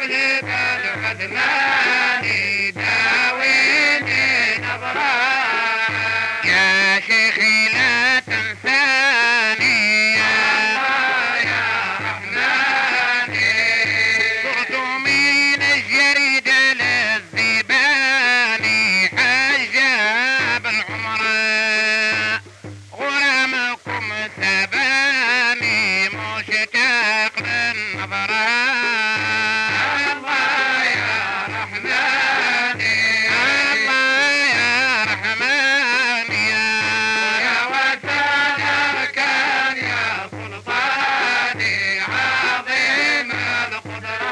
لي بالعدناني داويني نظرة يا شيخي لا تنساني يا رحماني صرت من الجريدة للذباني حجاب العمراء غرامكم سباني مشتاق للنظرة الله يا رحماني الله يا رحماني يا وسع الأركان يا سلطاني عظيم القدرة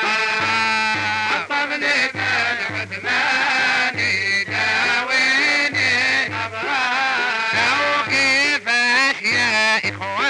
عطفني بالعدناني داويني نظرة لو كيفاش يا إخوان